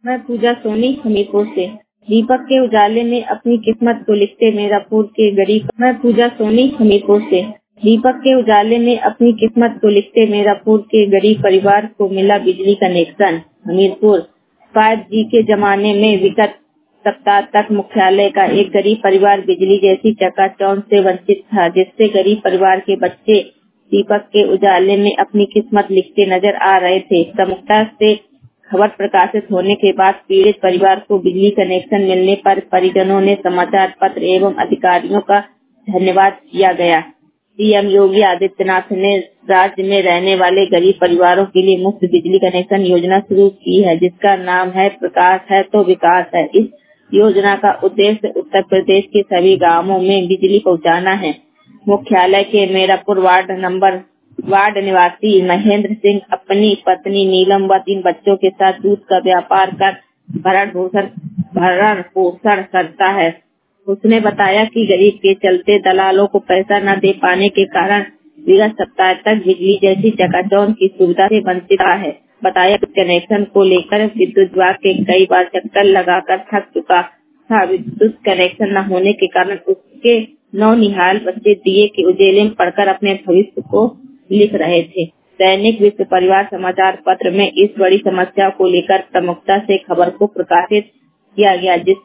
मैं पूजा सोनी हमीरपुर से। दीपक के उजाले में अपनी किस्मत को लिखते मीरापुर के गरीब। मैं पूजा सोनी हमीरपुर से। दीपक के उजाले में अपनी किस्मत को लिखते मीरापुर के गरीब परिवार को मिला बिजली कनेक्शन। हमीरपुर 5G के जमाने में विगत सप्ताह तक मुख्यालय का एक गरीब परिवार बिजली जैसी चकाचौंध से वंचित था, जिससे गरीब परिवार के बच्चे दीपक के उजाले में अपनी किस्मत लिखते नजर आ रहे थे। प्रमुखता से खबर प्रकाशित होने के बाद पीड़ित परिवार को बिजली कनेक्शन मिलने पर परिजनों ने समाचार पत्र एवं अधिकारियों का धन्यवाद किया गया। सीएम योगी आदित्यनाथ ने राज्य में रहने वाले गरीब परिवारों के लिए मुफ्त बिजली कनेक्शन योजना शुरू की है, जिसका नाम है प्रकाश है तो विकास है। इस योजना का उद्देश्य उत्तर प्रदेश के सभी गांवों में बिजली पहुंचाना है। मुख्यालय के मीरापुर वार्ड निवासी महेंद्र सिंह अपनी पत्नी नीलम व 3 बच्चों के साथ दूध का व्यापार कर भरण पोषण करता है। उसने बताया कि गरीब के चलते दलालों को पैसा न दे पाने के कारण विगत सप्ताह तक बिजली जैसी चकाचौंध की सुविधा से वंचित रहा है। बताया कि कनेक्शन को लेकर विद्युत विभाग के कई बार चक्कर लगाकर थक चुका था। विद्युत कनेक्शन न होने के कारण उसके नौनिहाल बच्चे दिए के उजेले में पढ़कर अपने भविष्य को लिख रहे थे। दैनिक विश्व परिवार समाचार पत्र में इस बड़ी समस्या को लेकर प्रमुखता से खबर को प्रकाशित किया गया, जिस